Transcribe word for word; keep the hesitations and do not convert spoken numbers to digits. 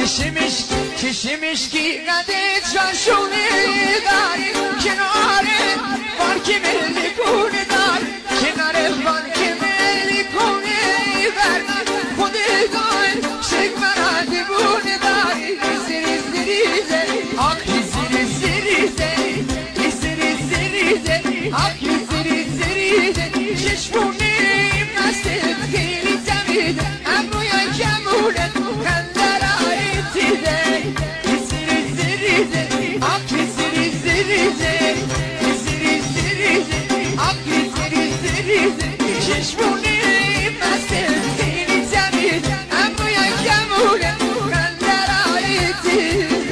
چشمش چشمش کی قده چاشونه داری کناره بانک ملی پونه دار کناره بانک ملی پونه بر خودگاه شکمرا دیوونه داری ریزی ریزی ریزه آک ریزی ریزی ریزه ریزی ریزی ریزه آک ریزی ریزی ریزه چشمونه مسته خیلی جمیده ابروی کمونه خندرایی تیده ریزی ریزی ریزه آک ریزی ریزی ریزه